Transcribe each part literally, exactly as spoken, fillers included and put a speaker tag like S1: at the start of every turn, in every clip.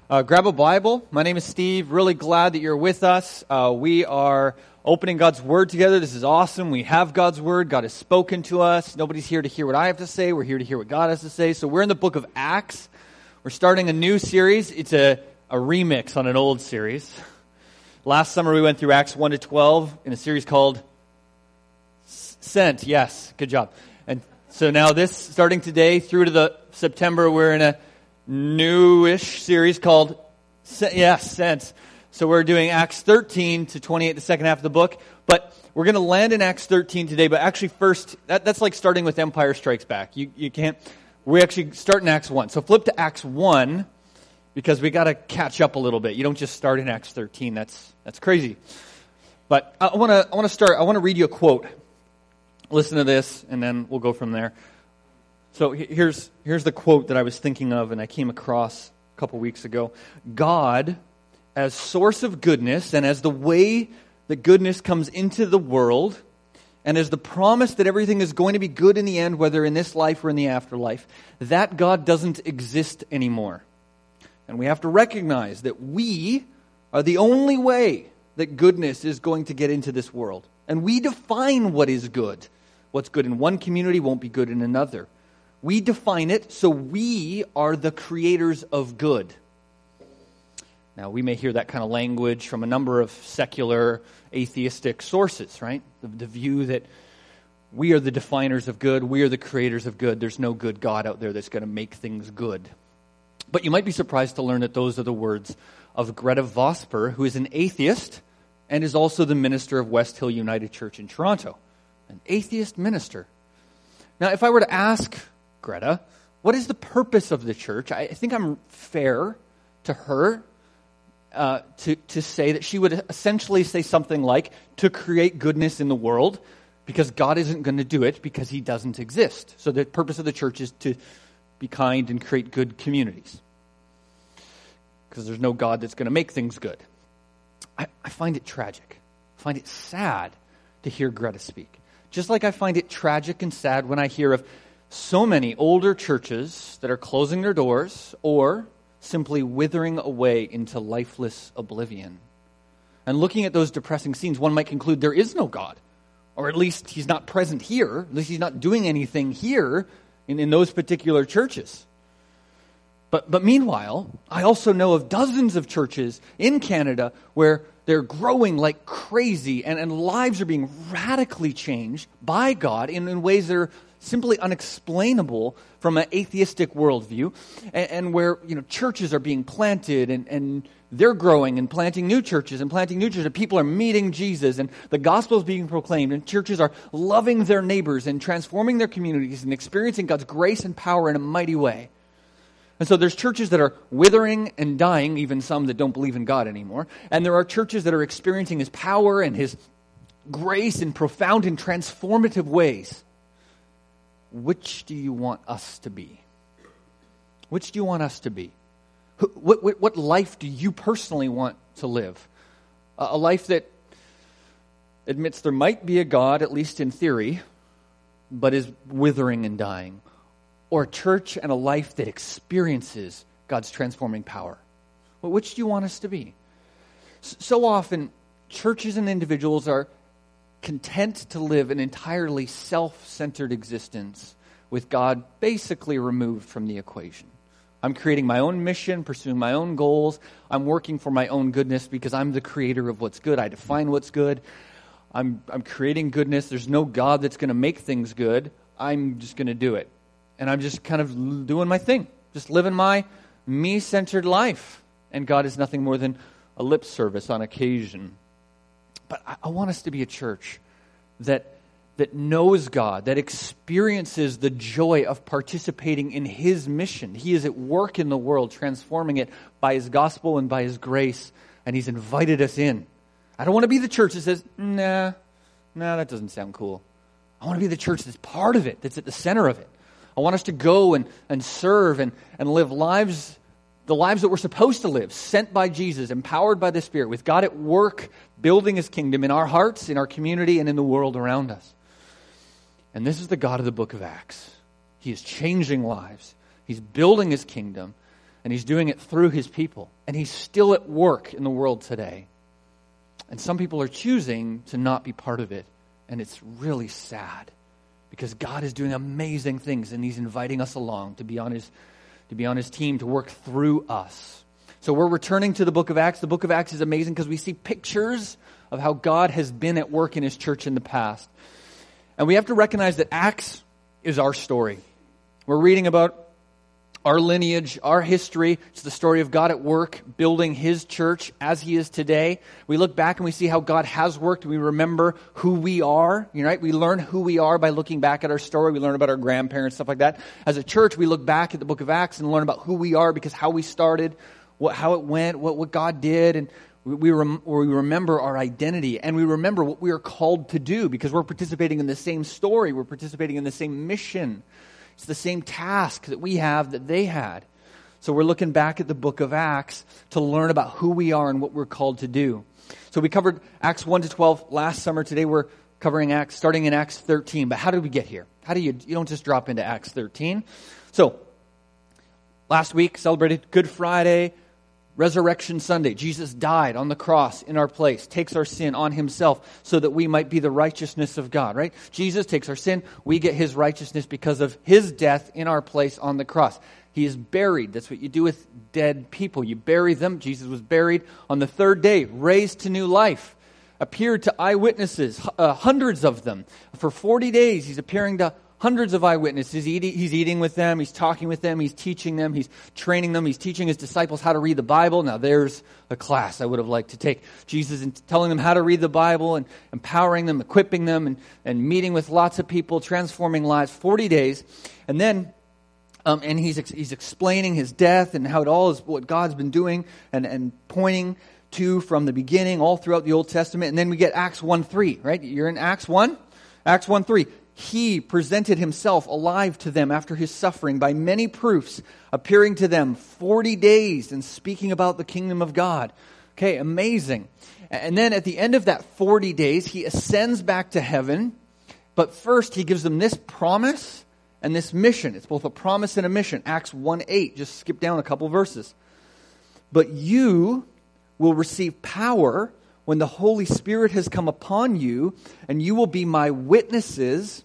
S1: Uh, grab a Bible. My name is Steve. Really glad that you're with us. Uh, we are opening God's Word together. This is awesome. We have God's Word. God has spoken to us. Nobody's here to hear what I have to say. We're here to hear what God has to say. So we're in the book of Acts. We're starting a new series. It's a, a remix on an old series. Last summer we went through Acts one to twelve in a series called Sent. Yes, good job. And so now this, starting today through to the September, we're in a newish series called, yes, Sent. So we're doing Acts thirteen to twenty-eight, the second half of the book. But we're going to land in Acts thirteen today. But actually first, that, that's like starting with Empire Strikes Back. You you can't, we actually start in Acts one. So flip to Acts one, because we got to catch up a little bit. You don't just start in Acts thirteen. That's that's crazy. But I want to I want to start, I want to read you a quote. Listen to this, and then we'll go from there. So here's here's the quote that I was thinking of and I came across a couple weeks ago. God, as source of goodness and as the way that goodness comes into the world, and as the promise that everything is going to be good in the end, whether in this life or in the afterlife, that God doesn't exist anymore. And we have to recognize that we are the only way that goodness is going to get into this world. And we define what is good. What's good in one community won't be good in another. We define it, so we are the creators of good. Now, we may hear that kind of language from a number of secular, atheistic sources, right? The, the view that we are the definers of good, we are the creators of good. There's no good God out there that's going to make things good. But you might be surprised to learn that those are the words of Greta Vosper, who is an atheist and is also the minister of West Hill United Church in Toronto. An atheist minister. Now, if I were to ask Greta, what is the purpose of the church? I think I'm fair to her uh, to, to say that she would essentially say something like, to create goodness in the world, because God isn't going to do it because he doesn't exist. So the purpose of the church is to be kind and create good communities. Because there's no God that's going to make things good. I, I find it tragic. I find it sad to hear Greta speak. Just like I find it tragic and sad when I hear of so many older churches that are closing their doors or simply withering away into lifeless oblivion. And looking at those depressing scenes, one might conclude there is no God. Or at least he's not present here. At least he's not doing anything here in, in those particular churches. But, but meanwhile, I also know of dozens of churches in Canada where they're growing like crazy and, and lives are being radically changed by God in, in ways that are simply unexplainable from an atheistic worldview, and, and where you know churches are being planted and, and they're growing and planting new churches and planting new churches, and people are meeting Jesus and the gospel is being proclaimed, and churches are loving their neighbors and transforming their communities and experiencing God's grace and power in a mighty way. And so there's churches that are withering and dying, even some that don't believe in God anymore. And there are churches that are experiencing his power and his grace in profound and transformative ways. Which do you want us to be? Which do you want us to be? What, what, what life do you personally want to live? A life that admits there might be a God, at least in theory, but is withering and dying. Or a church and a life that experiences God's transforming power? Well, which do you want us to be? So often, churches and individuals are content to live an entirely self-centered existence with God basically removed from the equation. I'm creating my own mission, pursuing my own goals. I'm working for my own goodness because I'm the creator of what's good. I define what's good. I'm, I'm creating goodness. There's no God that's going to make things good. I'm just going to do it. And I'm just kind of doing my thing, just living my me-centered life. And God is nothing more than a lip service on occasion. But I, I want us to be a church that that knows God, that experiences the joy of participating in his mission. He is at work in the world, transforming it by his gospel and by his grace, and he's invited us in. I don't want to be the church that says, nah, nah, that doesn't sound cool. I want to be the church that's part of it, that's at the center of it. I want us to go and, and serve and, and live lives, the lives that we're supposed to live, sent by Jesus, empowered by the Spirit, with God at work, building his kingdom in our hearts, in our community, and in the world around us. And this is the God of the book of Acts. He is changing lives. He's building his kingdom, and he's doing it through his people. And he's still at work in the world today. And some people are choosing to not be part of it. And it's really sad. Because God is doing amazing things, and he's inviting us along to be on his, to be on his team, to work through us. So we're returning to the book of Acts. The book of Acts is amazing because we see pictures of how God has been at work in his church in the past. And we have to recognize that Acts is our story. We're reading about our lineage, our history. It's the story of God at work, building his church as he is today. We look back and we see how God has worked. We remember who we are, right? We learn who we are by looking back at our story. We learn about our grandparents, stuff like that. As a church, we look back at the book of Acts and learn about who we are because how we started, what, how it went, what, what God did, and we, we, rem, we remember our identity, and we remember what we are called to do because we're participating in the same story. We're participating in the same mission. It's the same task that we have that they had. So we're looking back at the book of Acts to learn about who we are and what we're called to do. So we covered Acts one to twelve last summer. Today we're covering Acts, starting in Acts thirteen. But how did we get here? How do you, you don't just drop into Acts thirteen. So last week celebrated Good Friday, Resurrection Sunday. Jesus died on the cross in our place, takes our sin on himself so that we might be the righteousness of God, right? Jesus takes our sin. We get his righteousness because of his death in our place on the cross. He is buried. That's what you do with dead people. You bury them. Jesus was buried on the third day, raised to new life, appeared to eyewitnesses, uh, hundreds of them. For forty days, he's appearing to hundreds of eyewitnesses. He's eating with them. He's talking with them. He's teaching them. He's training them. He's teaching his disciples how to read the Bible. Now, there's a class I would have liked to take. Jesus and telling them how to read the Bible and empowering them, equipping them, and, and meeting with lots of people, transforming lives. forty days. And then, um, and he's ex- he's explaining his death and how it all is what God's been doing and, and pointing to from the beginning all throughout the Old Testament. And then we get Acts one three, right? You're in Acts one? Acts one three. He presented himself alive to them after his suffering by many proofs, appearing to them forty days and speaking about the kingdom of God. Okay, amazing. And then at the end of that forty days, he ascends back to heaven. But first, he gives them this promise and this mission. It's both a promise and a mission. Acts one eight, just skip down a couple verses. But you will receive power when the Holy Spirit has come upon you, and you will be my witnesses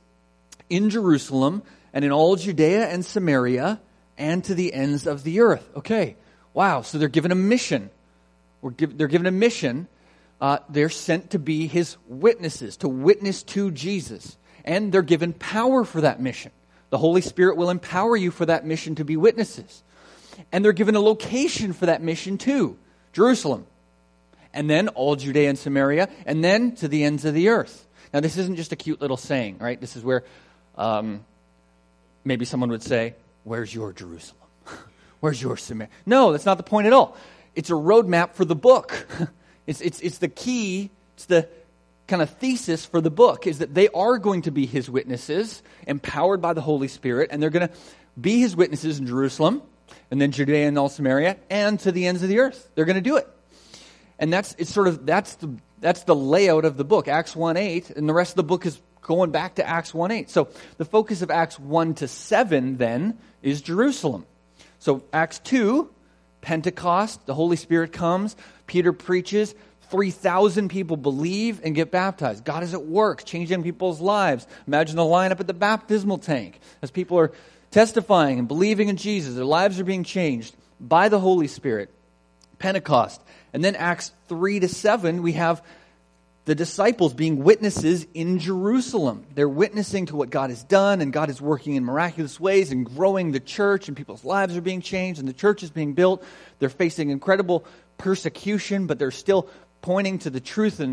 S1: in Jerusalem and in all Judea and Samaria and to the ends of the earth. Okay, wow, so they're given a mission. We're give, they're given a mission. Uh, they're sent to be his witnesses, to witness to Jesus. And they're given power for that mission. The Holy Spirit will empower you for that mission to be witnesses. And they're given a location for that mission too, Jerusalem. And then all Judea and Samaria, and then to the ends of the earth. Now, this isn't just a cute little saying, right? This is where um, maybe someone would say, where's your Jerusalem? Where's your Samaria? No, that's not the point at all. It's a roadmap for the book. It's, it's, it's the key, it's the kind of thesis for the book, is that they are going to be his witnesses, empowered by the Holy Spirit, and they're going to be his witnesses in Jerusalem, and then Judea and all Samaria, and to the ends of the earth. They're going to do it. And that's it's sort of that's the that's the layout of the book, Acts one eight, and the rest of the book is going back to Acts one eight. So the focus of Acts one to seven then is Jerusalem. So Acts two, Pentecost, the Holy Spirit comes, Peter preaches, three thousand people believe and get baptized. God is at work, changing people's lives. Imagine the lineup at the baptismal tank as people are testifying and believing in Jesus. Their lives are being changed by the Holy Spirit. Pentecost. And then Acts three to seven, we have the disciples being witnesses in Jerusalem. They're witnessing to what God has done, and God is working in miraculous ways and growing the church, and people's lives are being changed, and the church is being built. They're facing incredible persecution, but they're still pointing to the truth and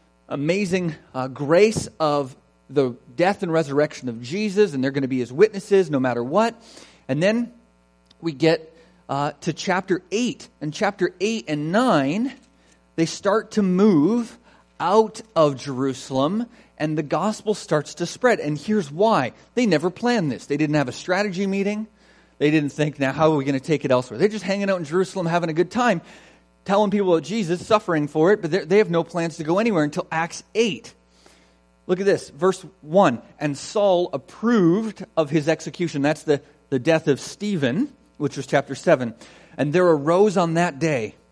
S1: amazing uh, grace of the death and resurrection of Jesus, and they're going to be his witnesses no matter what. And then we get Uh, to chapter eight. And chapter eight and nine, they start to move out of Jerusalem, and the gospel starts to spread. And here's why. They never planned this. They didn't have a strategy meeting. They didn't think, now how are we going to take it elsewhere? They're just hanging out in Jerusalem, having a good time, telling people about Jesus, suffering for it, but they have no plans to go anywhere until Acts eight. Look at this, verse one. And Saul approved of his execution. That's the, the death of Stephen, which was chapter seven. And there arose on that day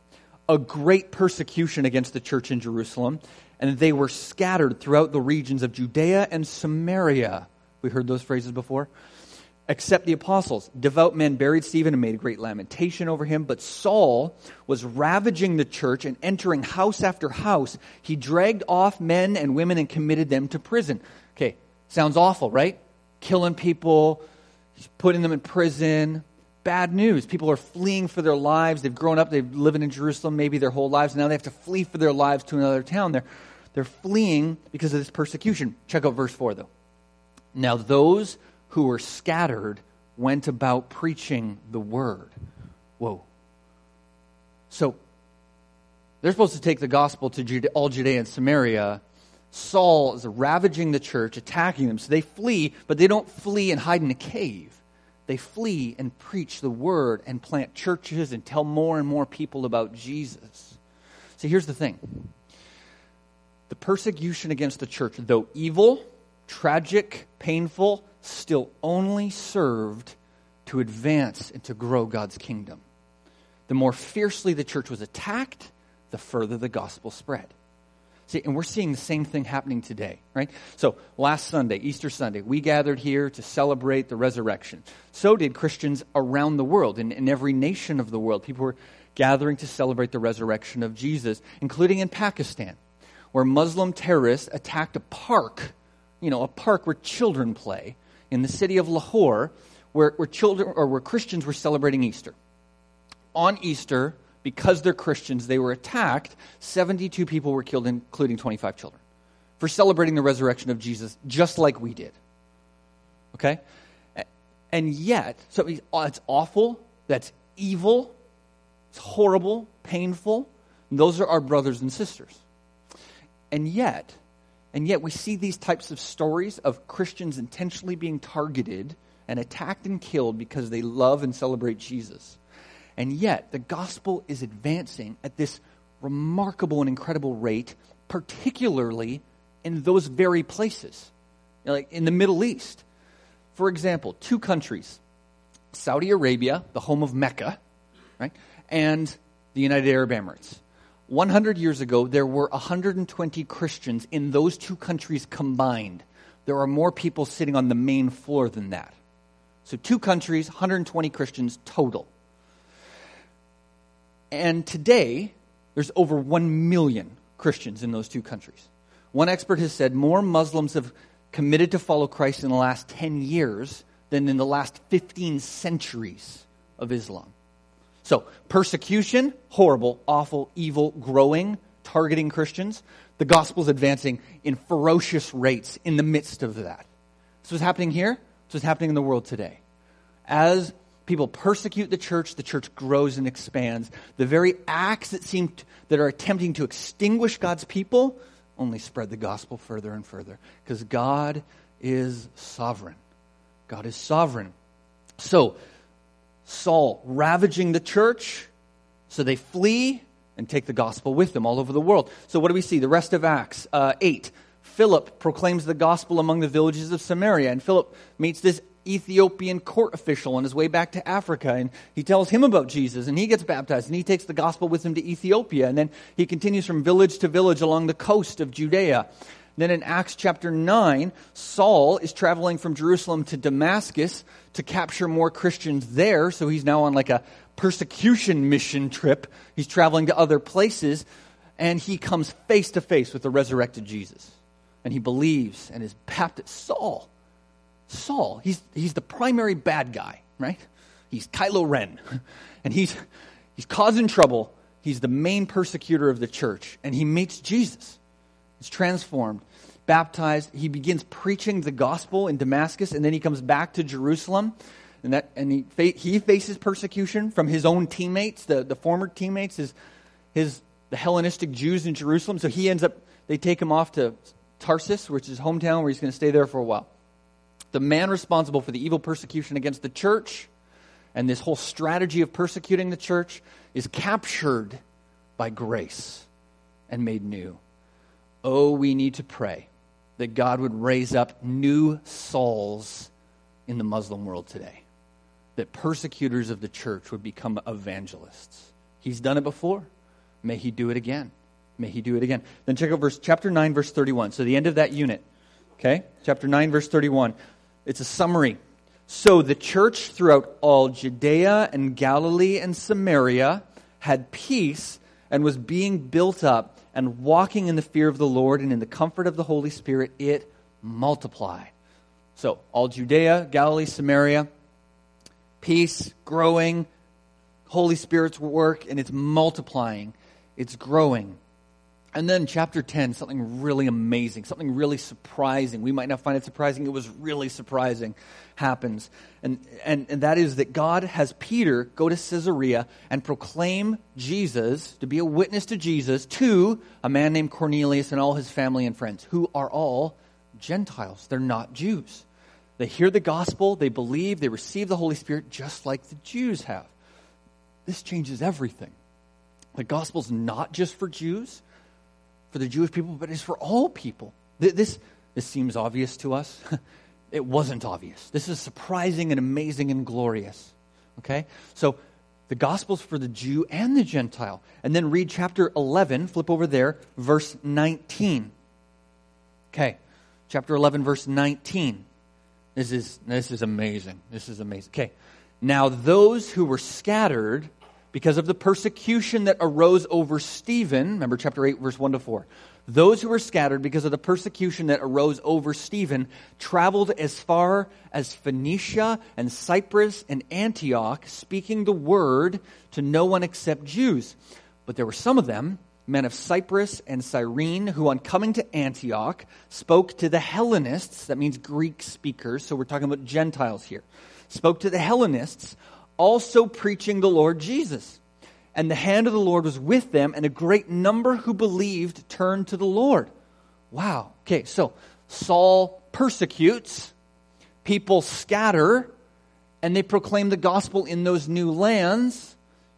S1: a great persecution against the church in Jerusalem, and they were scattered throughout the regions of Judea and Samaria. We heard those phrases before. Except the apostles. Devout men buried Stephen and made a great lamentation over him. But Saul was ravaging the church and entering house after house. He dragged off men and women and committed them to prison. Okay, sounds awful, right? Killing people, he's putting them in prison. Bad news. People are fleeing for their lives. They've grown up, they've lived in Jerusalem maybe their whole lives. Now they have to flee for their lives to another town. They're, they're fleeing because of this persecution. Check out verse four, though. Now those who were scattered went about preaching the word. Whoa. So, they're supposed to take the gospel to Jude- all Judea and Samaria. Saul is ravaging the church, attacking them. So they flee, but they don't flee and hide in a cave. They flee and preach the word and plant churches and tell more and more people about Jesus. So here's the thing. The persecution against the church, though evil, tragic, painful, still only served to advance and to grow God's kingdom. The more fiercely the church was attacked, the further the gospel spread. See, and we're seeing the same thing happening today, right? So last Sunday, Easter Sunday, we gathered here to celebrate the resurrection. So did Christians around the world, in, in every nation of the world. People were gathering to celebrate the resurrection of Jesus, including in Pakistan, where Muslim terrorists attacked a park, you know, a park where children play, in the city of Lahore, where, where children or where Christians were celebrating Easter. On Easter, because they're Christians, they were attacked. seventy-two people were killed, including twenty-five children, for celebrating the resurrection of Jesus, just like we did. Okay? And yet, so it's awful, that's evil, it's horrible, painful. Those are our brothers and sisters. And yet, And yet we see these types of stories of Christians intentionally being targeted and attacked and killed because they love and celebrate Jesus. And yet the gospel is advancing at this remarkable and incredible rate, particularly in those very places, you know, like in the Middle East. For example, two countries, Saudi Arabia, the home of Mecca, right, and the United Arab Emirates. one hundred years ago, there were one hundred twenty Christians in those two countries combined. There are more people sitting on the main floor than that. So two countries, one hundred twenty Christians total. And today, there's over one million Christians in those two countries. One expert has said more Muslims have committed to follow Christ in the last ten years than in the last fifteen centuries of Islam. So, persecution, horrible, awful, evil, growing, targeting Christians. The gospel's advancing in ferocious rates in the midst of that. This was happening here. This was happening in the world today. As people persecute the church, the church grows and expands. The very acts that seem to, that are attempting to extinguish God's people only spread the gospel further and further. Because God is sovereign. God is sovereign. So, Saul ravaging the church, so they flee and take the gospel with them all over the world. So what do we see? The rest of Acts uh, eight. Philip proclaims the gospel among the villages of Samaria, and Philip meets this Ethiopian court official on his way back to Africa, and he tells him about Jesus, and he gets baptized, and he takes the gospel with him to Ethiopia, and then he continues from village to village along the coast of Judea. Then in Acts chapter nine, Saul is traveling from Jerusalem to Damascus to capture more Christians there. So he's now on like a persecution mission trip. He's traveling to other places. And he comes face to face with the resurrected Jesus. And he believes and is baptized. Saul. Saul. He's, he's the primary bad guy, right? He's Kylo Ren. And he's, he's causing trouble. He's the main persecutor of the church. And he meets Jesus. He's transformed, baptized. He begins preaching the gospel in Damascus, and then he comes back to Jerusalem, and that and he fa- he faces persecution from his own teammates, the, the former teammates, his his the Hellenistic Jews in Jerusalem. So he ends up they take him off to Tarsus, which is his hometown, where he's going to stay there for a while. The man responsible for the evil persecution against the church and this whole strategy of persecuting the church is captured by grace and made new. Oh, we need to pray that God would raise up new Sauls in the Muslim world today. That persecutors of the church would become evangelists. He's done it before. May he do it again. May he do it again. Then check out verse chapter nine, verse thirty-one. So the end of that unit. Okay? Chapter nine, verse thirty-one. It's a summary. So the church throughout all Judea and Galilee and Samaria had peace and was being built up and walking in the fear of the Lord and in the comfort of the Holy Spirit, it multiplied. So all Judea, Galilee, Samaria, peace, growing, Holy Spirit's work, and it's multiplying. It's growing. And then chapter ten, something really amazing, something really surprising. We might not find it surprising. It was really surprising happens. And, and, and that is that God has Peter go to Caesarea and proclaim Jesus, to be a witness to Jesus, to a man named Cornelius and all his family and friends, who are all Gentiles. They're not Jews. They hear the gospel, they believe, they receive the Holy Spirit just like the Jews have. This changes everything. The gospel's not just for Jews, for the Jewish people, but it's for all people. This, this seems obvious to us. It wasn't obvious. This is surprising and amazing and glorious. Okay? So the gospel's for the Jew and the Gentile. And then read chapter eleven, flip over there, verse nineteen. Okay. Chapter eleven, verse nineteen. This is, this is amazing. This is amazing. Okay. Now those who were scattered because of the persecution that arose over Stephen, remember chapter eight, verse one to four. Those who were scattered because of the persecution that arose over Stephen traveled as far as Phoenicia and Cyprus and Antioch, speaking the word to no one except Jews. But there were some of them, men of Cyprus and Cyrene, who on coming to Antioch spoke to the Hellenists, that means Greek speakers, so we're talking about Gentiles here, spoke to the Hellenists, also preaching the Lord Jesus. And the hand of the Lord was with them, and a great number who believed turned to the Lord. Wow. Okay, so Saul persecutes, people scatter, and they proclaim the gospel in those new lands.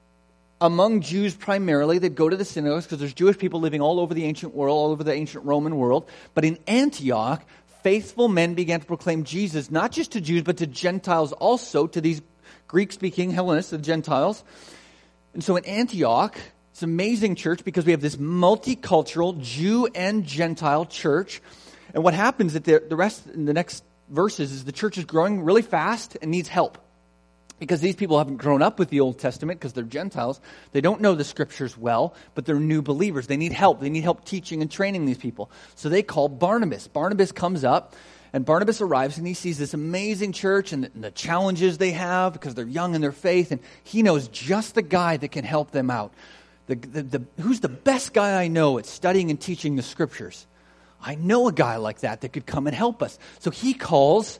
S1: Among Jews primarily, they'd go to the synagogues because there's Jewish people living all over the ancient world, all over the ancient Roman world. But in Antioch, faithful men began to proclaim Jesus, not just to Jews, but to Gentiles also, to these Greek-speaking Hellenists, the Gentiles. And so in Antioch, it's an amazing church because we have this multicultural Jew and Gentile church. And what happens at the, the rest in the next verses is the church is growing really fast and needs help. Because these people haven't grown up with the Old Testament because they're Gentiles. They don't know the scriptures well, but they're new believers. They need help. They need help teaching and training these people. So they call Barnabas. Barnabas comes up, and Barnabas arrives, and he sees this amazing church and the, and the challenges they have because they're young in their faith, and he knows just the guy that can help them out. The, the, the, who's the best guy I know at studying and teaching the scriptures? I know a guy like that that could come and help us. So he calls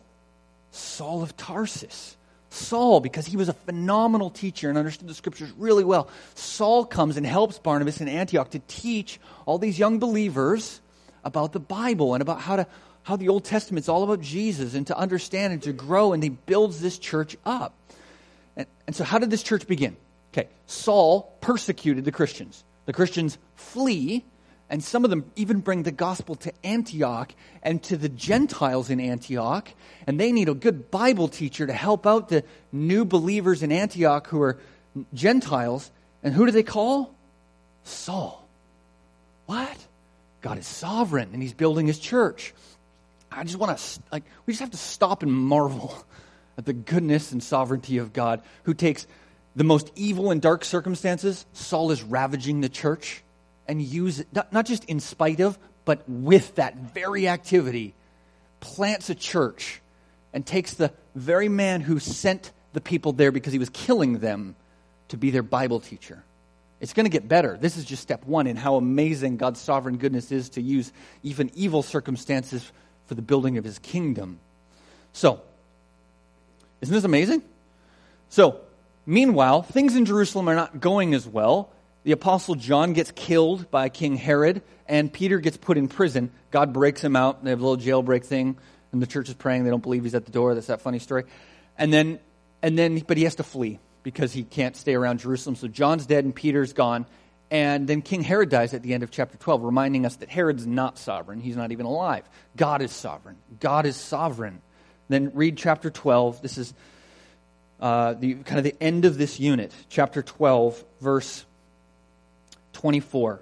S1: Saul of Tarsus. Saul, because he was a phenomenal teacher and understood the scriptures really well, Saul comes and helps Barnabas in Antioch to teach all these young believers about the Bible and about how to how the Old Testament's all about Jesus and to understand and to grow, and he builds this church up. And, and so how did this church begin? Okay, Saul persecuted the Christians. The Christians flee, and some of them even bring the gospel to Antioch and to the Gentiles in Antioch. And they need a good Bible teacher to help out the new believers in Antioch who are Gentiles. And who do they call? Saul. What? God is sovereign, and he's building his church. I just want to, like, we just have to stop and marvel at the goodness and sovereignty of God, who takes the most evil and dark circumstances. Saul is ravaging the church, and use it, not, not just in spite of, but with that very activity, plants a church and takes the very man who sent the people there because he was killing them to be their Bible teacher. It's going to get better. This is just step one in how amazing God's sovereign goodness is to use even evil circumstances for the building of his kingdom. So, isn't this amazing? So, meanwhile, things in Jerusalem are not going as well. The Apostle John gets killed by King Herod, and Peter gets put in prison. God breaks him out. They have a little jailbreak thing, and the church is praying. They don't believe he's at the door. That's that funny story. And then, and then, but he has to flee because he can't stay around Jerusalem. So John's dead, and Peter's gone. And then King Herod dies at the end of chapter twelve, reminding us that Herod's not sovereign. He's not even alive. God is sovereign. God is sovereign. Then read chapter twelve. This is uh, the kind of the end of this unit. Chapter twelve, verse twenty-four.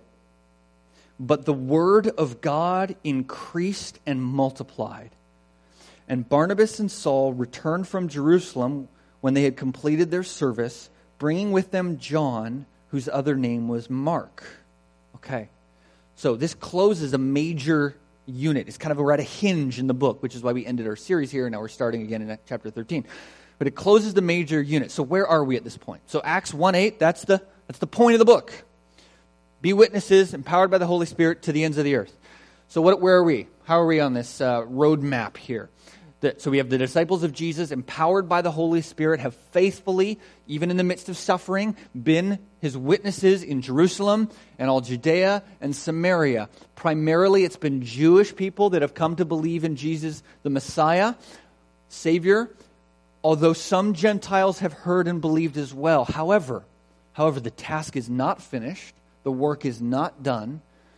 S1: But the word of God increased and multiplied. And Barnabas and Saul returned from Jerusalem when they had completed their service, bringing with them John, whose other name was Mark. Okay, so this closes a major unit. It's kind of we're at a hinge in the book, which is why we ended our series here, and now we're starting again in chapter thirteen. But it closes the major unit. So where are we at this point? So Acts one eight, that's the that's the point of the book. Be witnesses, empowered by the Holy Spirit to the ends of the earth. So what? Where are we? How are we on this uh, road map here? The, so we have the disciples of Jesus, empowered by the Holy Spirit, have faithfully, even in the midst of suffering, been his witnesses in Jerusalem and all Judea and Samaria. Primarily, it's been Jewish people that have come to believe in Jesus, the Messiah, Savior, although some Gentiles have heard and believed as well. However, however, the task is not finished. The work is not done.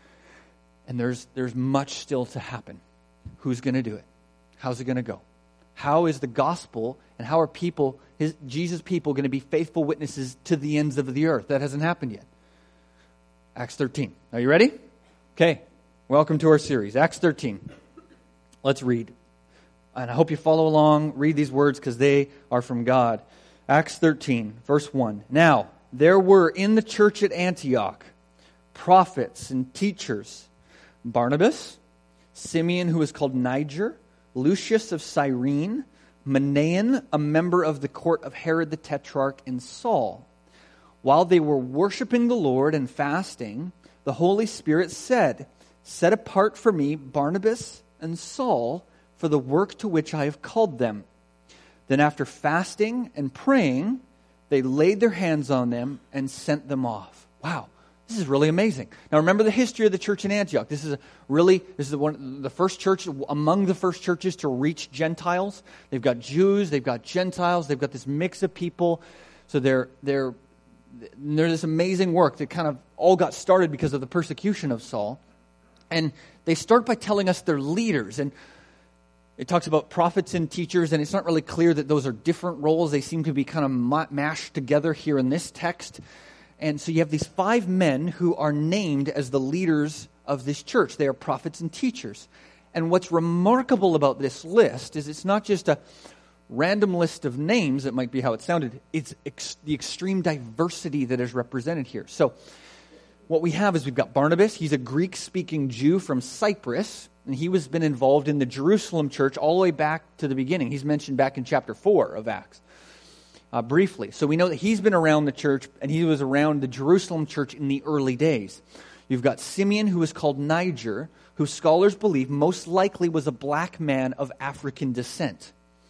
S1: And there's there's much still to happen. Who's going to do it? How's it going to go? How is the gospel and how are people, his, Jesus' people, going to be faithful witnesses to the ends of the earth? That hasn't happened yet. Acts thirteen. Are you ready? Okay. Welcome to our series. Acts thirteen. Let's read. And I hope you follow along. Read these words because they are from God. Acts thirteen, verse one. Now, there were in the church at Antioch prophets and teachers. Barnabas, Simeon, who was called Niger, Lucius of Cyrene, Manaen, a member of the court of Herod the Tetrarch, and Saul. While they were worshiping the Lord and fasting, the Holy Spirit said, "Set apart for me Barnabas and Saul for the work to which I have called them." Then after fasting and praying, they laid their hands on them and sent them off. Wow. This is really amazing. Now remember the history of the church in Antioch. This is a really, this is the one, the first church, among the first churches to reach Gentiles. They've got Jews, they've got Gentiles, they've got this mix of people. So they're, they're, they're this amazing work that kind of all got started because of the persecution of Saul. And they start by telling us they're leaders. And it talks about prophets and teachers, and it's not really clear that those are different roles. They seem to be kind of mashed together here in this text. And so you have these five men who are named as the leaders of this church. They are prophets and teachers. And what's remarkable about this list is it's not just a random list of names, that might be how it sounded. It's ex- the extreme diversity that is represented here. So what we have is we've got Barnabas. He's a Greek-speaking Jew from Cyprus, and he was been involved in the Jerusalem church all the way back to the beginning. He's mentioned back in chapter four of Acts. Uh, briefly. So we know that he's been around the church, and he was around the Jerusalem church in the early days. You've got Simeon, who is called Niger, who scholars believe most likely was a black man of African descent.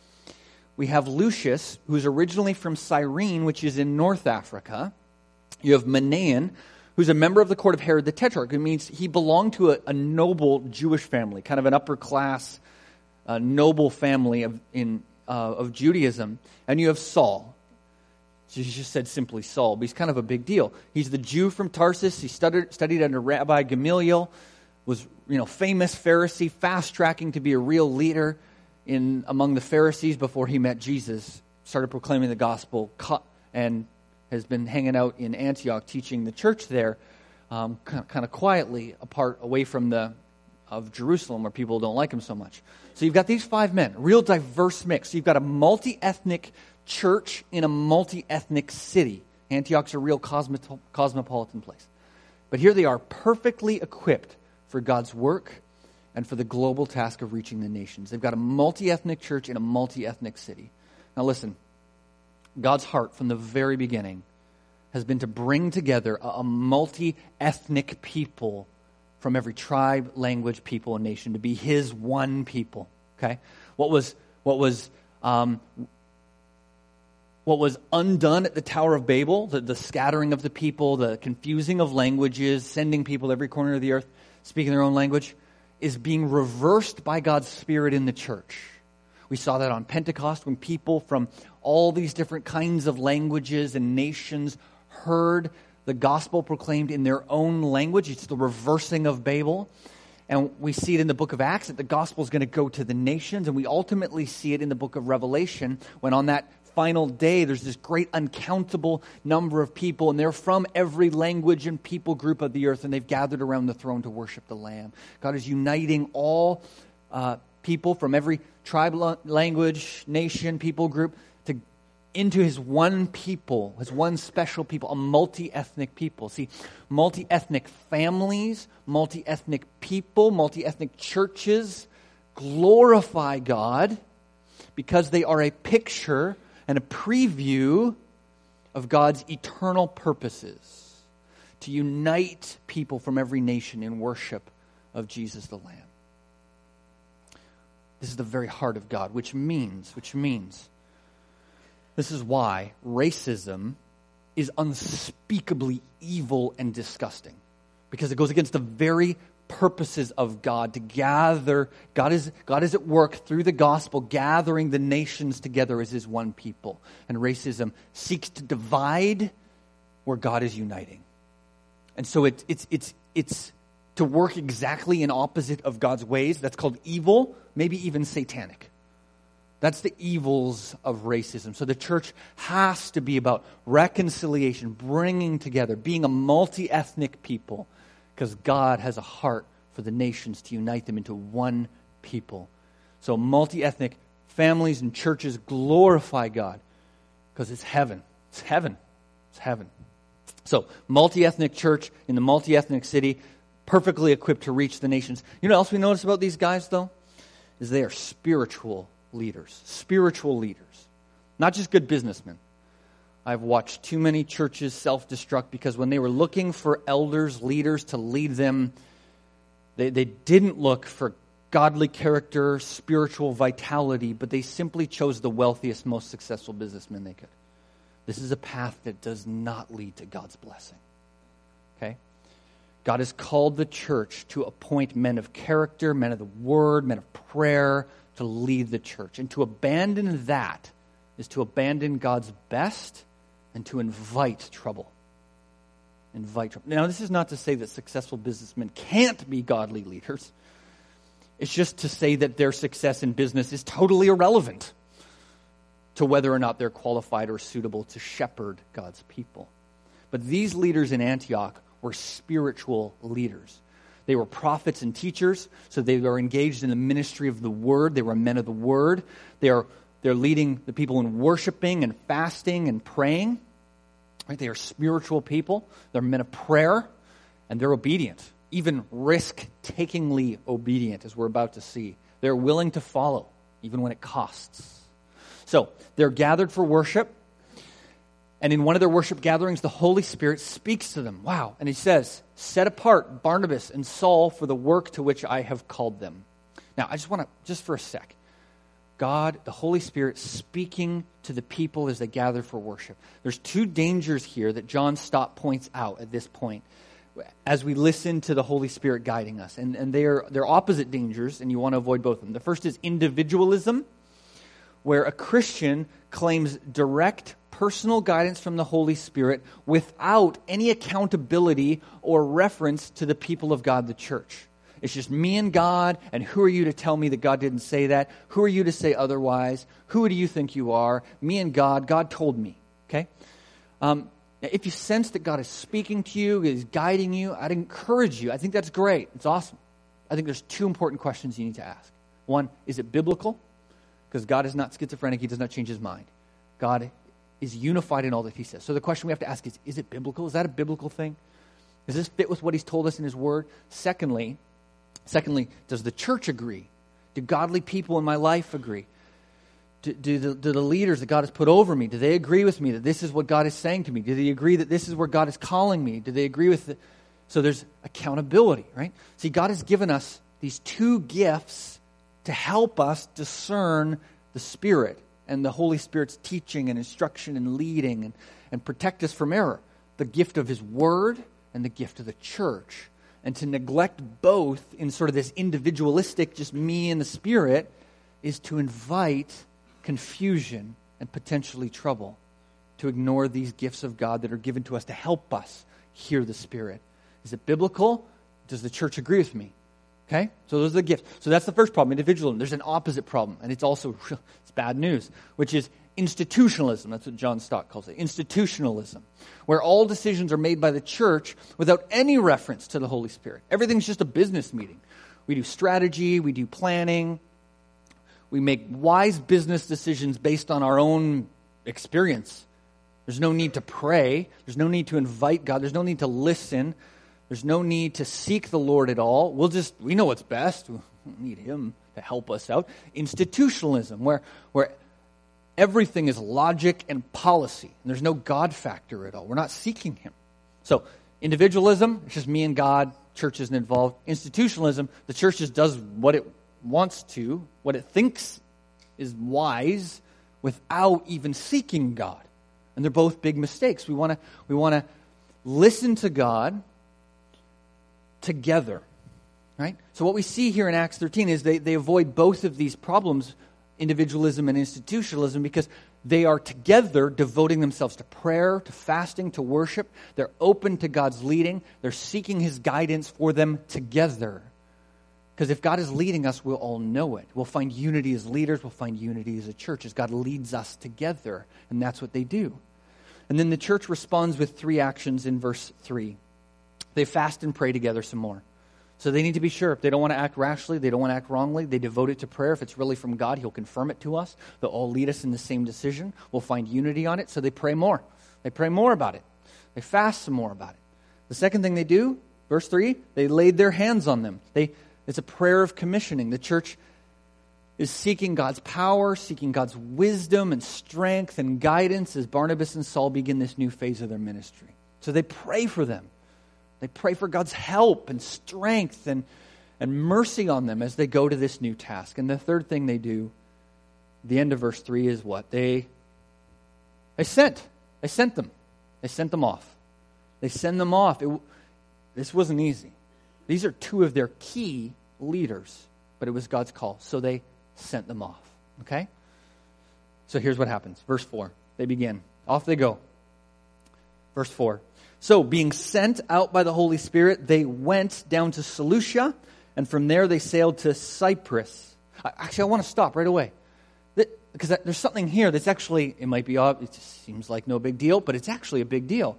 S1: We have Lucius, who's originally from Cyrene, which is in North Africa. You have Manaen, who's a member of the court of Herod the Tetrarch. It means he belonged to a, a noble Jewish family, kind of an upper class, uh, noble family of in uh, of Judaism. And you have Saul. She just said simply Saul, but he's kind of a big deal. He's the Jew from Tarsus. He studied, studied under Rabbi Gamaliel, was you know famous Pharisee, fast-tracking to be a real leader in among the Pharisees before he met Jesus, started proclaiming the gospel, and has been hanging out in Antioch teaching the church there, um, kind of quietly, apart, away from the of Jerusalem where people don't like him so much. So you've got these five men, real diverse mix. So you've got a multi-ethnic church in a multi-ethnic city. Antioch's a real cosmo- cosmopolitan place. But here they are, perfectly equipped for God's work and for the global task of reaching the nations. They've got a multi-ethnic church in a multi-ethnic city. Now listen, God's heart from the very beginning has been to bring together a, a multi-ethnic people from every tribe, language, people, and nation to be His one people. Okay, what was what was um, what was undone at the Tower of Babel, the, the scattering of the people, the confusing of languages, sending people to every corner of the earth speaking their own language, is being reversed by God's Spirit in the church. We saw that on Pentecost when people from all these different kinds of languages and nations heard the gospel proclaimed in their own language. It's the reversing of Babel. And we see it in the book of Acts that the gospel is going to go to the nations. And we ultimately see it in the book of Revelation when on that final day, there's this great uncountable number of people, and they're from every language and people group of the earth, and they've gathered around the throne to worship the Lamb. God is uniting all uh, people from every tribe, language, nation, people group to into his one people, his one special people, a multi-ethnic people. See, multi-ethnic families, multi-ethnic people, multi-ethnic churches glorify God because they are a picture and a preview of God's eternal purposes to unite people from every nation in worship of Jesus the Lamb. This is the very heart of God, which means, which means, this is why racism is unspeakably evil and disgusting. Because it goes against the very purposes of God to gather. God is, God is at work through the gospel, gathering the nations together as his one people. And racism seeks to divide where God is uniting. And so it, it's, it's, it's to work exactly in opposite of God's ways. That's called evil, maybe even satanic. That's the evils of racism. So the church has to be about reconciliation, bringing together, being a multi-ethnic people, because God has a heart for the nations to unite them into one people. So multi-ethnic families and churches glorify God because it's heaven. It's heaven. It's heaven. So multi-ethnic church in the multi-ethnic city, perfectly equipped to reach the nations. You know what else we notice about these guys, though? Is they are spiritual leaders, spiritual leaders, not just good businessmen. I've watched too many churches self-destruct because when they were looking for elders, leaders to lead them, they, they didn't look for godly character, spiritual vitality, but they simply chose the wealthiest, most successful businessmen they could. This is a path that does not lead to God's blessing. Okay? God has called the church to appoint men of character, men of the word, men of prayer, to lead the church. And to abandon that is to abandon God's best and to invite trouble. Invite trouble. Now, this is not to say that successful businessmen can't be godly leaders. It's just to say that their success in business is totally irrelevant to whether or not they're qualified or suitable to shepherd God's people. But these leaders in Antioch were spiritual leaders. They were prophets and teachers, so they were engaged in the ministry of the word. They were men of the word. They are they're leading the people in worshiping and fasting and praying. Right? They are spiritual people. They're men of prayer, and they're obedient, even risk-takingly obedient, as we're about to see. They're willing to follow, even when it costs. So they're gathered for worship. And in one of their worship gatherings, the Holy Spirit speaks to them. Wow. And he says, set apart Barnabas and Saul for the work to which I have called them. Now, I just want to, just for a sec, God, the Holy Spirit, speaking to the people as they gather for worship. There's two dangers here that John Stott points out at this point as we listen to the Holy Spirit guiding us. And, and they're, they're opposite dangers, and you want to avoid both of them. The first is individualism, where a Christian claims direct personal guidance from the Holy Spirit without any accountability or reference to the people of God, the church. It's just me and God, and who are you to tell me that God didn't say that? Who are you to say otherwise? Who do you think you are? Me and God. God told me. Okay? Um, if you sense that God is speaking to you, is guiding you, I'd encourage you. I think that's great. It's awesome. I think there's two important questions you need to ask. One, is it biblical? Because God is not schizophrenic. He does not change his mind. God is unified in all that he says. So the question we have to ask is, is it biblical? Is that a biblical thing? Does this fit with what he's told us in his word? Secondly, secondly, does the church agree? Do godly people in my life agree? Do, do, the, do the leaders that God has put over me, do they agree with me that this is what God is saying to me? Do they agree that this is where God is calling me? Do they agree with it? So there's accountability, right? See, God has given us these two gifts to help us discern the Spirit and the Holy Spirit's teaching and instruction and leading and, and protect us from error. The gift of his word and the gift of the church. And to neglect both in sort of this individualistic, just me and the Spirit, is to invite confusion and potentially trouble. To ignore these gifts of God that are given to us to help us hear the Spirit. Is it biblical? Does the church agree with me? Okay? So those are the gifts. So that's the first problem, individualism. There's an opposite problem, and it's also it's bad news, which is institutionalism. That's what John Stott calls it. Institutionalism, where all decisions are made by the church without any reference to the Holy Spirit. Everything's just a business meeting. We do strategy, we do planning, we make wise business decisions based on our own experience. There's no need to pray. There's no need to invite God. There's no need to listen. There's no need to seek the Lord at all. We'll just, we know what's best. We don't need Him to help us out. Institutionalism, where, where everything is logic and policy. And there's no God factor at all. We're not seeking Him. So individualism, it's just me and God. Church isn't involved. Institutionalism, the church just does what it wants to, what it thinks is wise, without even seeking God. And they're both big mistakes. We want to we want to listen to God together, right? So what we see here in Acts thirteen is they, they avoid both of these problems, individualism and institutionalism, because they are together devoting themselves to prayer, to fasting, to worship. They're open to God's leading. They're seeking His guidance for them together. Because if God is leading us, we'll all know it. We'll find unity as leaders. We'll find unity as a church as God leads us together. And that's what they do. And then the church responds with three actions in verse three. They fast and pray together some more. So they need to be sure. If they don't want to act rashly, they don't want to act wrongly, they devote it to prayer. If it's really from God, He'll confirm it to us. They'll all lead us in the same decision. We'll find unity on it. So they pray more. They pray more about it. They fast some more about it. The second thing they do, verse three, they laid their hands on them. They It's a prayer of commissioning. The church is seeking God's power, seeking God's wisdom and strength and guidance as Barnabas and Saul begin this new phase of their ministry. So they pray for them. They pray for God's help and strength and, and mercy on them as they go to this new task. And the third thing they do, the end of verse three, is what? They, they sent. They sent them. They sent them off. They send them off. It, this wasn't easy. These are two of their key leaders, but it was God's call. So they sent them off. Okay? So here's what happens. Verse four. They begin. Off they go. Verse four. So being sent out by the Holy Spirit, they went down to Seleucia, and from there they sailed to Cyprus. Actually, I want to stop right away. Because there's something here that's actually, it might be obvious, it just seems like no big deal, but it's actually a big deal.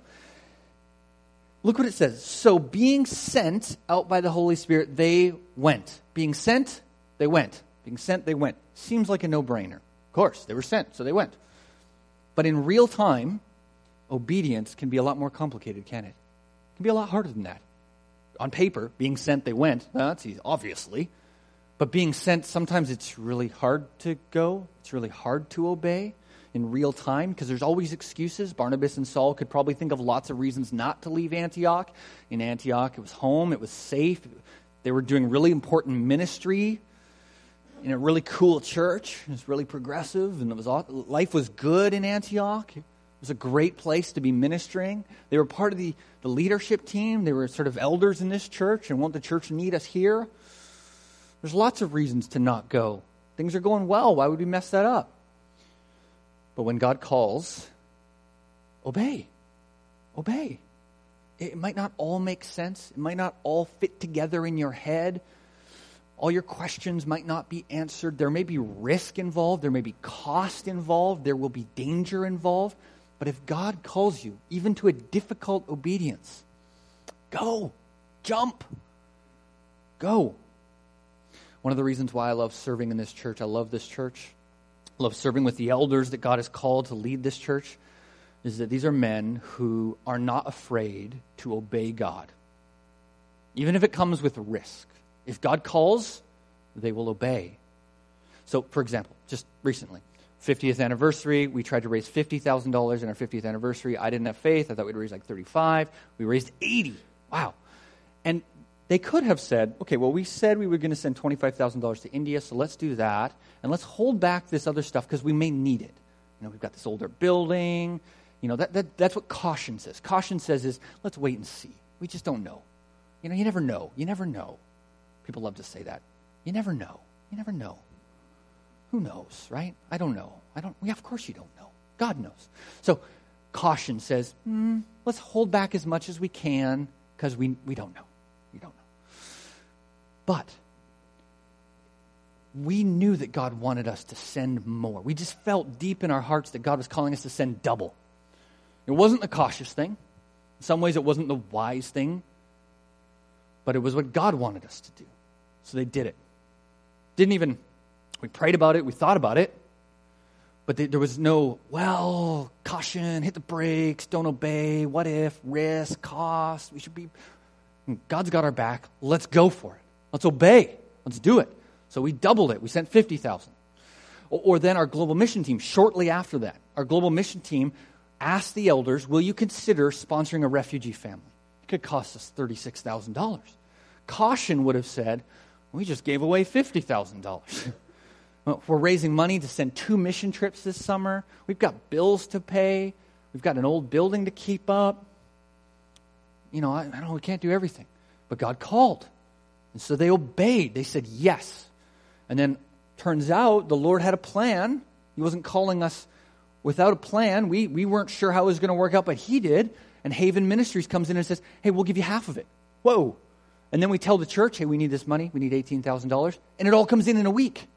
S1: Look what it says. So being sent out by the Holy Spirit, they went. Being sent, they went. Being sent, they went. Seems like a no-brainer. Of course, they were sent, so they went. But in real time, obedience can be a lot more complicated, can it? It can be a lot harder than that. On paper, being sent, they went. Well, that's easy, obviously. But being sent, sometimes it's really hard to go. It's really hard to obey in real time, because there's always excuses. Barnabas and Saul could probably think of lots of reasons not to leave Antioch. In Antioch, it was home, it was safe. They were doing really important ministry in a really cool church. It was really progressive, and it was all, life was good in Antioch. It was a great place to be ministering. They were part of the, the leadership team. They were sort of elders in this church, and won't the church need us here? There's lots of reasons to not go. Things are going well. Why would we mess that up? But when God calls, obey. Obey. It might not all make sense. It might not all fit together in your head. All your questions might not be answered. There may be risk involved. There may be cost involved. There will be danger involved. But if God calls you, even to a difficult obedience, go. Jump. Go. One of the reasons why I love serving in this church, I love this church, I love serving with the elders that God has called to lead this church, is that these are men who are not afraid to obey God, even if it comes with risk. If God calls, they will obey. So, for example, just recently, fiftieth anniversary, we tried to raise fifty thousand dollars in our fiftieth anniversary. I didn't have faith. I thought we'd raise like thirty-five. We raised eighty. Wow. And they could have said, okay, well, we said we were going to send twenty-five thousand dollars to India, so let's do that, and let's hold back this other stuff because we may need it. You know, we've got this older building. You know, that, that that's what caution says. Caution says is, let's wait and see. We just don't know. You know, you never know. You never know. People love to say that. You never know. You never know. Who knows, right? I don't know. I don't. Yeah, of course you don't know. God knows. So caution says, mm, let's hold back as much as we can because we we don't know. We don't know. But we knew that God wanted us to send more. We just felt deep in our hearts that God was calling us to send double. It wasn't the cautious thing. In some ways, it wasn't the wise thing. But it was what God wanted us to do. So they did it. Didn't even, we prayed about it, we thought about it. But they, there was no, well, caution, hit the brakes, don't obey, what if, risk, cost. We should be, God's got our back. Let's go for it. Let's obey. Let's do it. So we doubled it. We sent fifty thousand. Or, or then our global mission team, shortly after that, our global mission team asked the elders, will you consider sponsoring a refugee family? It could cost us thirty-six thousand dollars. Caution would have said, we just gave away fifty thousand dollars. Well, we're raising money to send two mission trips this summer. We've got bills to pay. We've got an old building to keep up. You know, I, I don't know, we can't do everything. But God called. And so they obeyed. They said yes. And then turns out the Lord had a plan. He wasn't calling us without a plan. We we weren't sure how it was going to work out, but He did. And Haven Ministries comes in and says, hey, we'll give you half of it. Whoa. And then we tell the church, hey, we need this money. We need eighteen thousand dollars. And it all comes in in a week.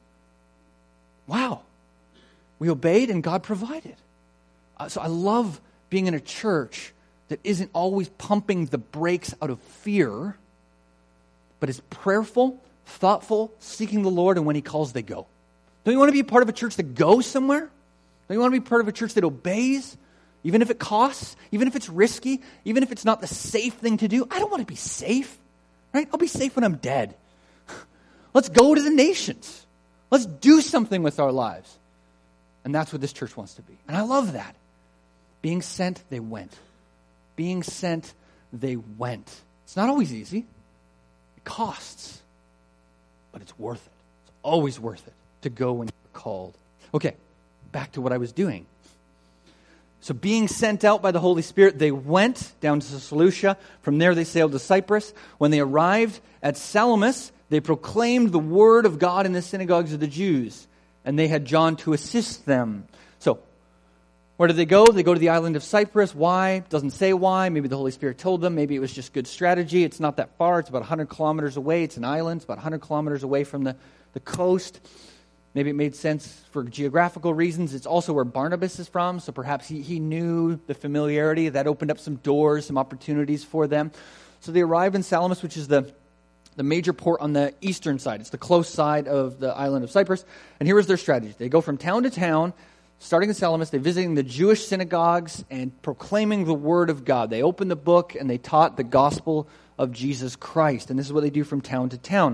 S1: Wow. We obeyed and God provided. Uh, so I love being in a church that isn't always pumping the brakes out of fear, but is prayerful, thoughtful, seeking the Lord, and when He calls, they go. Don't you want to be a part of a church that goes somewhere? Don't you want to be part of a church that obeys, even if it costs, even if it's risky, even if it's not the safe thing to do? I don't want to be safe, right? I'll be safe when I'm dead. Let's go to the nations. Let's do something with our lives. And that's what this church wants to be. And I love that. Being sent, they went. Being sent, they went. It's not always easy. It costs. But it's worth it. It's always worth it to go when you're called. Okay, back to what I was doing. So being sent out by the Holy Spirit, they went down to Seleucia. From there they sailed to Cyprus. When they arrived at Salamis, they proclaimed the word of God in the synagogues of the Jews. And they had John to assist them. So, where did they go? They go to the island of Cyprus. Why? Doesn't say why. Maybe the Holy Spirit told them. Maybe it was just good strategy. It's not that far. It's about one hundred kilometers away. It's an island. It's about one hundred kilometers away from the, the coast. Maybe it made sense for geographical reasons. It's also where Barnabas is from, so perhaps he, he knew the familiarity. That opened up some doors, some opportunities for them. So they arrive in Salamis, which is the, the major port on the eastern side. It's the close side of the island of Cyprus. And here was their strategy. They go from town to town, starting in Salamis. They're visiting the Jewish synagogues and proclaiming the word of God. They opened the book and they taught the gospel of Jesus Christ. And this is what they do from town to town.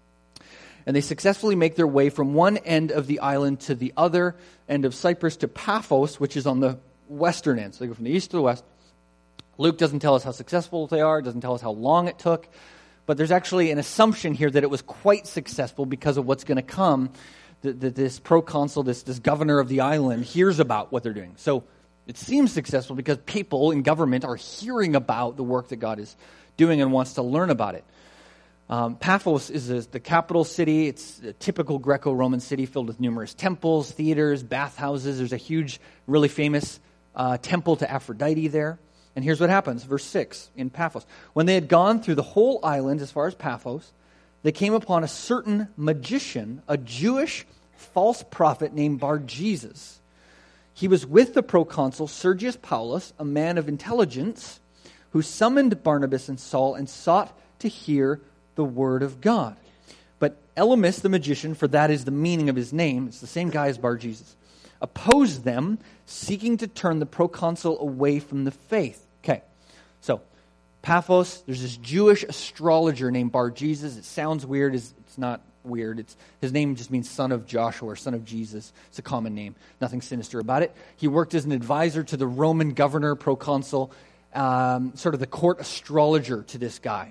S1: And they successfully make their way from one end of the island to the other end of Cyprus to Paphos, which is on the western end. So they go from the east to the west. Luke doesn't tell us how successful they are, doesn't tell us how long it took, but there's actually an assumption here that it was quite successful because of what's going to come. That this proconsul, this, this governor of the island, hears about what they're doing. So it seems successful because people in government are hearing about the work that God is doing and wants to learn about it. Um, Paphos is a, the capital city. It's a typical Greco-Roman city filled with numerous temples, theaters, bathhouses. There's a huge, really famous uh, temple to Aphrodite there. And here's what happens, verse six in Paphos. When they had gone through the whole island as far as Paphos, they came upon a certain magician, a Jewish false prophet named Bar-Jesus. He was with the proconsul Sergius Paulus, a man of intelligence, who summoned Barnabas and Saul and sought to hear the word of God. But Elymas the magician, for that is the meaning of his name, it's the same guy as Bar-Jesus, opposed them, seeking to turn the proconsul away from the faith. Okay, so Paphos, there's this Jewish astrologer named Bar-Jesus. It sounds weird. It's not weird. It's, his name just means son of Joshua or son of Jesus. It's a common name. Nothing sinister about it. He worked as an advisor to the Roman governor, proconsul, um, sort of the court astrologer to this guy.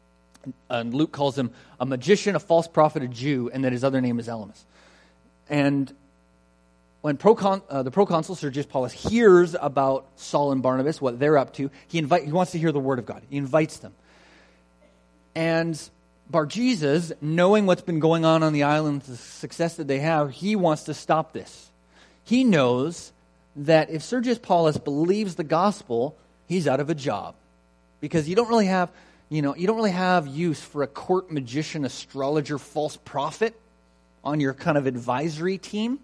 S1: And Luke calls him a magician, a false prophet, a Jew, and that his other name is Elymas. And when procon, uh, the proconsul, Sergius Paulus, hears about Saul and Barnabas, what they're up to, he invite, he wants to hear the word of God. He invites them. And Bar-Jesus, knowing what's been going on on the island, the success that they have, he wants to stop this. He knows that if Sergius Paulus believes the gospel, he's out of a job. Because you don't really have... you know, you don't really have use for a court magician, astrologer, false prophet on your kind of advisory team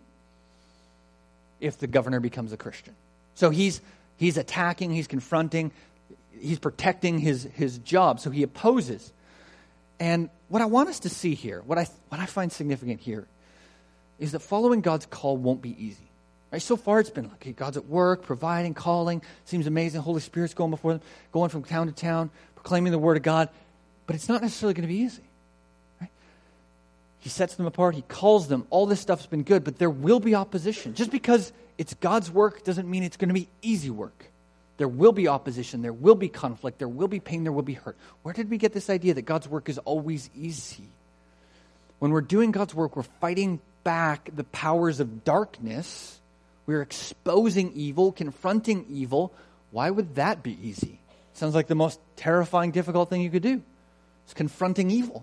S1: if the governor becomes a Christian. So he's he's attacking, he's confronting, he's protecting his, his job. So he opposes. And what I want us to see here, what I what I find significant here, is that following God's call won't be easy. Right? So far it's been like, okay, God's at work, providing, calling, seems amazing. Holy Spirit's going before them, going from town to town, proclaiming the word of God. But it's not necessarily going to be easy. Right? He sets them apart, he calls them. All this stuff's been good, but there will be opposition. Just because it's God's work doesn't mean it's going to be easy work. There will be opposition, there will be conflict, there will be pain, there will be hurt. Where did we get this idea that God's work is always easy? When we're doing God's work, we're fighting back the powers of darkness. We're exposing evil, confronting evil. Why would that be easy? Sounds like the most terrifying, difficult thing you could do. It's confronting evil.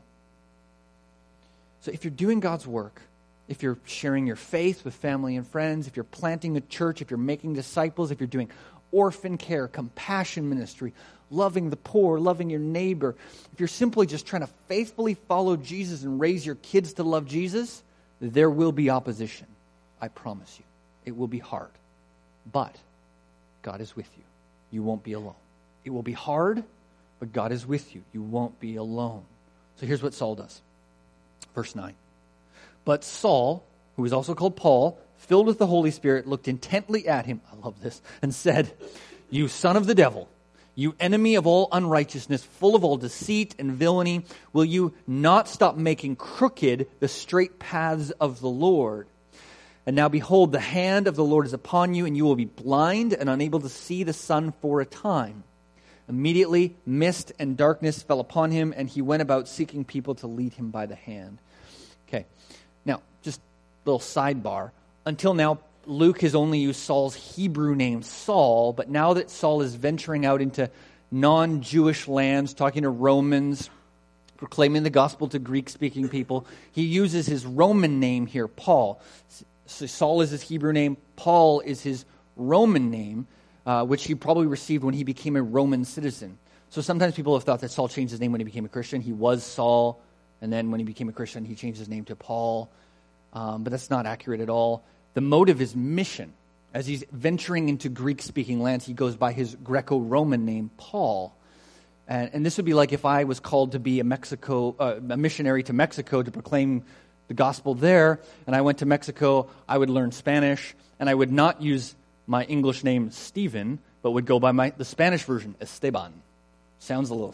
S1: So if you're doing God's work, if you're sharing your faith with family and friends, if you're planting a church, if you're making disciples, if you're doing orphan care, compassion ministry, loving the poor, loving your neighbor, if you're simply just trying to faithfully follow Jesus and raise your kids to love Jesus, there will be opposition. I promise you. It will be hard. But God is with you. You won't be alone. It will be hard, but God is with you. You won't be alone. So here's what Saul does. Verse nine. But Saul, who is also called Paul, filled with the Holy Spirit, looked intently at him, I love this, and said, "You son of the devil, you enemy of all unrighteousness, full of all deceit and villainy, will you not stop making crooked the straight paths of the Lord? And now behold, the hand of the Lord is upon you, and you will be blind and unable to see the sun for a time." Immediately, mist and darkness fell upon him, and he went about seeking people to lead him by the hand. Okay, now, just a little sidebar. Until now, Luke has only used Saul's Hebrew name, Saul, but now that Saul is venturing out into non-Jewish lands, talking to Romans, proclaiming the gospel to Greek-speaking people, he uses his Roman name here, Paul. So Saul is his Hebrew name, Paul is his Roman name, uh, which he probably received when he became a Roman citizen. So sometimes people have thought that Saul changed his name when he became a Christian. He was Saul, and then when he became a Christian, he changed his name to Paul. Um, but that's not accurate at all. The motive is mission. As he's venturing into Greek-speaking lands, he goes by his Greco-Roman name, Paul. And, and this would be like if I was called to be a Mexico, uh, a missionary to Mexico to proclaim the gospel there, and I went to Mexico, I would learn Spanish, and I would not use my English name, Stephen, but would go by my the Spanish version, Esteban. Sounds a little,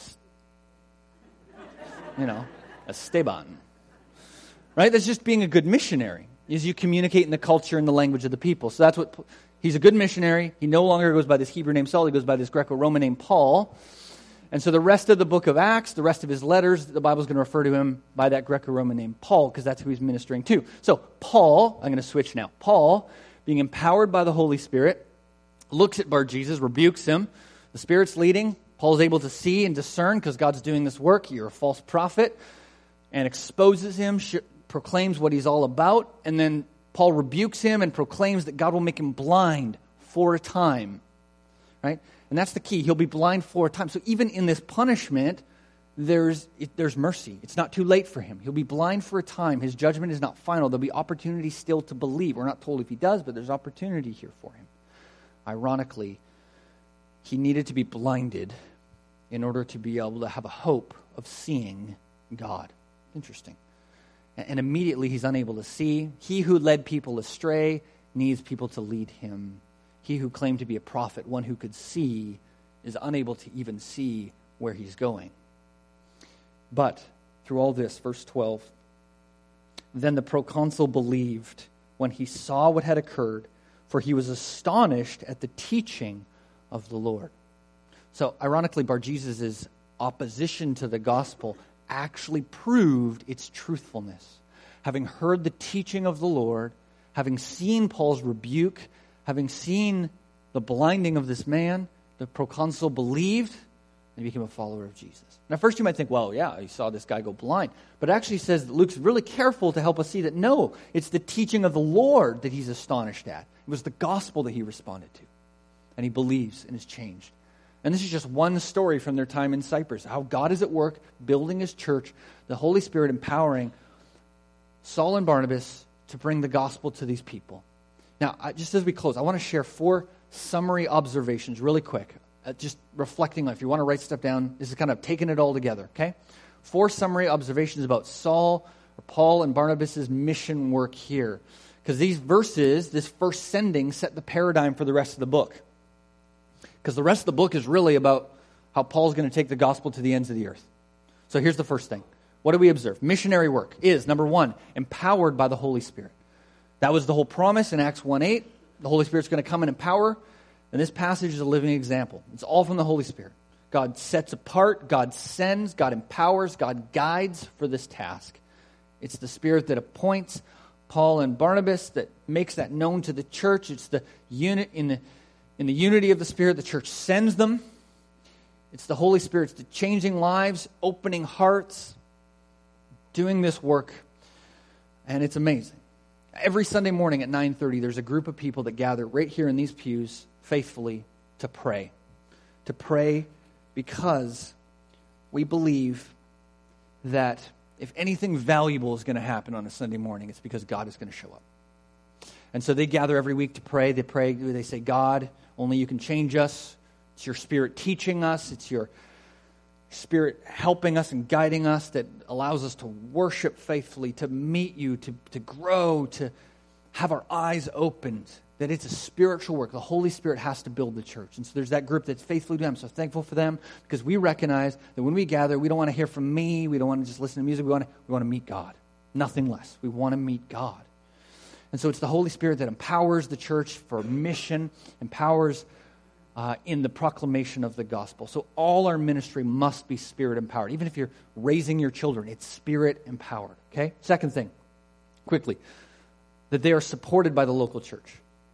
S1: you know, Esteban. Right? That's just being a good missionary, is you communicate in the culture and the language of the people. So that's what, he's a good missionary. He no longer goes by this Hebrew name Saul, he goes by this Greco-Roman name Paul. And so the rest of the book of Acts, the rest of his letters, the Bible's going to refer to him by that Greco-Roman name Paul, because that's who he's ministering to. So Paul, I'm going to switch now. Paul, being empowered by the Holy Spirit, looks at Bar-Jesus, rebukes him. The Spirit's leading. Paul's able to see and discern because God's doing this work. You're a false prophet. And exposes him, sh- proclaims what he's all about. And then Paul rebukes him and proclaims that God will make him blind for a time. Right? And that's the key. He'll be blind for a time. So even in this punishment, there's it, there's mercy. It's not too late for him. He'll be blind for a time. His judgment is not final. There'll be opportunity still to believe. We're not told if he does, but there's opportunity here for him. Ironically, he needed to be blinded in order to be able to have a hope of seeing God. Interesting. And, and immediately he's unable to see. He who led people astray needs people to lead him. He who claimed to be a prophet, one who could see, is unable to even see where he's going. But through all this, verse twelve, then the proconsul believed when he saw what had occurred, for he was astonished at the teaching of the Lord. So ironically, Bar-Jesus' opposition to the gospel actually proved its truthfulness. Having heard the teaching of the Lord, having seen Paul's rebuke, having seen the blinding of this man, the proconsul believed and he became a follower of Jesus. Now, first you might think, well, yeah, he saw this guy go blind. But it actually says that Luke's really careful to help us see that, no, it's the teaching of the Lord that he's astonished at. It was the gospel that he responded to. And he believes and is changed. And this is just one story from their time in Cyprus, how God is at work building his church, the Holy Spirit empowering Saul and Barnabas to bring the gospel to these people. Now, I, just as we close, I want to share four summary observations really quick, uh, just reflecting on, if you want to write stuff down, this is kind of taking it all together, okay? Four summary observations about Saul, or Paul and Barnabas' mission work here. Because these verses, this first sending, set the paradigm for the rest of the book. Because the rest of the book is really about how Paul's going to take the gospel to the ends of the earth. So here's the first thing. What do we observe? Missionary work is, number one, empowered by the Holy Spirit. That was the whole promise in Acts one eight. The Holy Spirit's going to come and empower. And this passage is a living example. It's all from the Holy Spirit. God sets apart, God sends, God empowers, God guides for this task. It's the Spirit that appoints Paul and Barnabas, that makes that known to the church. It's the unit in the in the unity of the Spirit, the church sends them. It's the Holy Spirit's the changing lives, opening hearts, doing this work, and it's amazing. Every Sunday morning at nine thirty, there's a group of people that gather right here in these pews faithfully to pray. To pray because we believe that if anything valuable is going to happen on a Sunday morning, it's because God is going to show up. And so they gather every week to pray. They pray, they say, God, only you can change us. It's your Spirit teaching us. It's your Spirit helping us and guiding us that allows us to worship faithfully, to meet you, to, to grow, to have our eyes opened. That it's a spiritual work. The Holy Spirit has to build the church. And so there's that group that's faithfully doing it. I'm so thankful for them because we recognize that when we gather, we don't want to hear from me. We don't want to just listen to music. We want to, we want to meet God. Nothing less. We want to meet God. And so it's the Holy Spirit that empowers the church for mission, empowers uh, in the proclamation of the gospel. So all our ministry must be Spirit empowered. Even if you're raising your children, it's Spirit empowered. Okay? Second thing, quickly, that they are supported by the local church.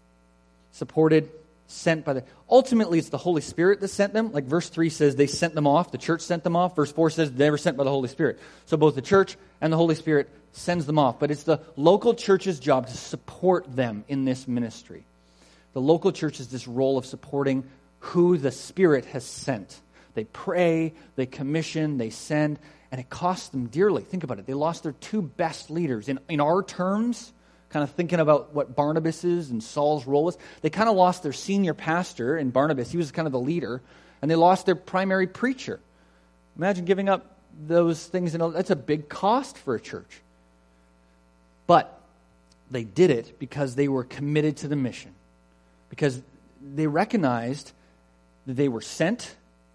S1: Supported, sent by the... Ultimately, it's the Holy Spirit that sent them. Like verse three says they sent them off. The church sent them off. Verse four says they were sent by the Holy Spirit. So both the church and the Holy Spirit sends them off. But it's the local church's job to support them in this ministry. The local church has this role of supporting who the Spirit has sent. They pray, they commission, they send, and it costs them dearly. Think about it. They lost their two best leaders. In, in our terms... kind of thinking about what Barnabas's and Saul's role was. They kind of lost their senior pastor in Barnabas. He was kind of the leader. And they lost their primary preacher. Imagine giving up those things. In a, that's a big cost for a church. But they did it because they were committed to the mission. Because they recognized that they were sent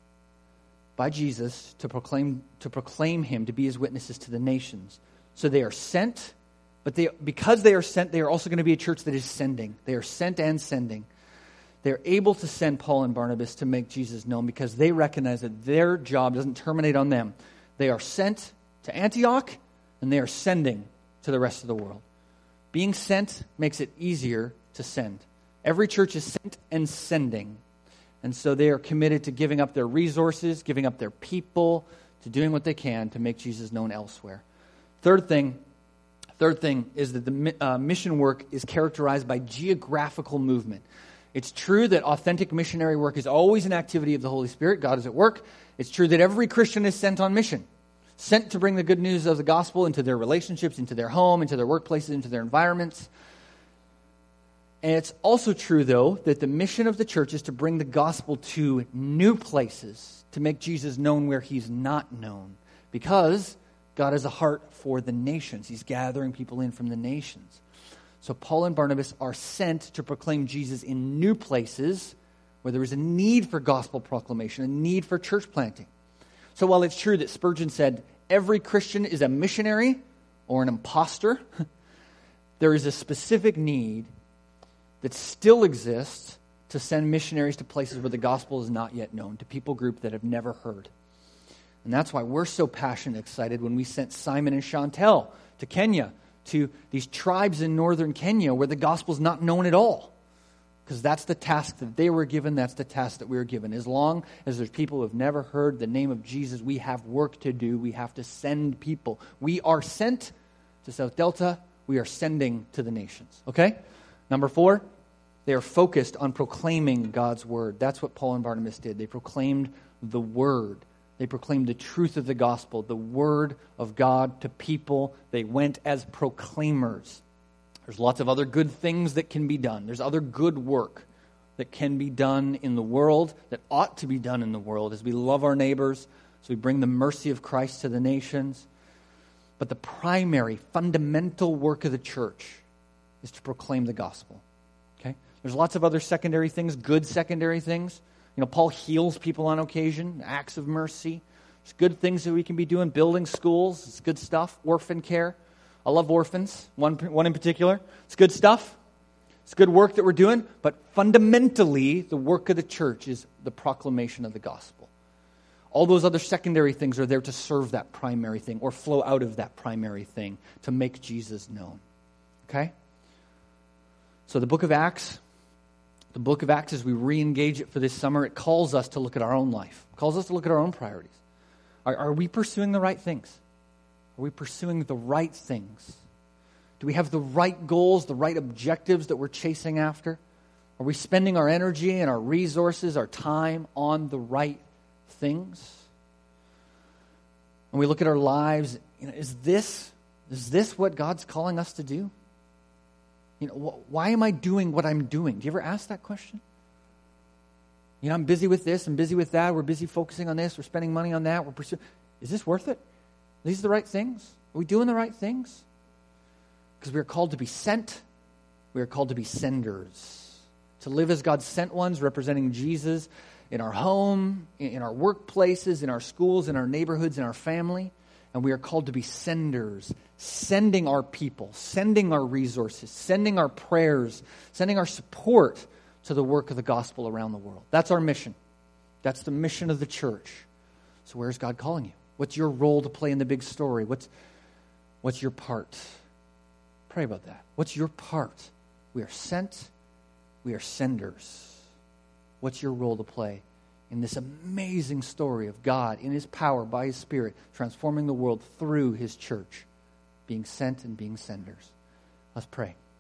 S1: by Jesus to proclaim, to proclaim him, to be his witnesses to the nations. So they are sent. But they, because they are sent, they are also going to be a church that is sending. They are sent and sending. They're able to send Paul and Barnabas to make Jesus known because they recognize that their job doesn't terminate on them. They are sent to Antioch, and they are sending to the rest of the world. Being sent makes it easier to send. Every church is sent and sending. And so they are committed to giving up their resources, giving up their people, to doing what they can to make Jesus known elsewhere. Third thing, Third thing is that the uh, mission work is characterized by geographical movement. It's true that authentic missionary work is always an activity of the Holy Spirit. God is at work. It's true that every Christian is sent on mission, sent to bring the good news of the gospel into their relationships, into their home, into their workplaces, into their environments. And it's also true, though, that the mission of the church is to bring the gospel to new places, to make Jesus known where he's not known. Because God has a heart for the nations. He's gathering people in from the nations. So Paul and Barnabas are sent to proclaim Jesus in new places where there is a need for gospel proclamation, a need for church planting. So while it's true that Spurgeon said every Christian is a missionary or an imposter, there is a specific need that still exists to send missionaries to places where the gospel is not yet known, to people group that have never heard. And that's why we're so passionate and excited when we sent Simon and Chantel to Kenya, to these tribes in northern Kenya where the gospel's not known at all. Because that's the task that they were given, that's the task that we were given. As long as there's people who have never heard the name of Jesus, we have work to do. We have to send people. We are sent to South Delta. We are sending to the nations. Okay? Number four, They are focused on proclaiming God's word. That's what Paul and Barnabas did. They proclaimed the word. They proclaimed the truth of the gospel, the word of God to people. They went as proclaimers. There's lots of other good things that can be done. There's other good work that can be done in the world, that ought to be done in the world as we love our neighbors, as we bring the mercy of Christ to the nations. But the primary, fundamental work of the church is to proclaim the gospel. Okay? There's lots of other secondary things, good secondary things. You know, Paul heals people on occasion, acts of mercy. There's good things that we can be doing, building schools. It's good stuff. Orphan care. I love orphans, one, one in particular. It's good stuff. It's good work that we're doing. But fundamentally, the work of the church is the proclamation of the gospel. All those other secondary things are there to serve that primary thing or flow out of that primary thing to make Jesus known. Okay? So the book of Acts, the book of Acts, as we re-engage it for this summer, it calls us to look at our own life. It calls us to look at our own priorities. Are, are we pursuing the right things? Are we pursuing the right things? Do we have the right goals, the right objectives that we're chasing after? Are we spending our energy and our resources, our time on the right things? When we look at our lives, you know, is this is this what God's calling us to do? You know, wh- why am I doing what I'm doing? Do you ever ask that question? You know, I'm busy with this, I'm busy with that, we're busy focusing on this, we're spending money on that, we're pursuing. Is this worth it? Are these the right things? Are we doing the right things? Because we are called to be sent, we are called to be senders. To live as God's sent ones, representing Jesus in our home, in our workplaces, in our schools, in our neighborhoods, in our family. And we are called to be senders, sending our people, sending our resources, sending our prayers, sending our support to the work of the gospel around the world. That's our mission. That's the mission of the church. So where's God calling you? What's your role to play in the big story? What's, what's your part? Pray about that. What's your part? We are sent. We are senders. What's your role to play in this amazing story of God in His power, by His Spirit, transforming the world through His church, being sent and being senders? Let's pray.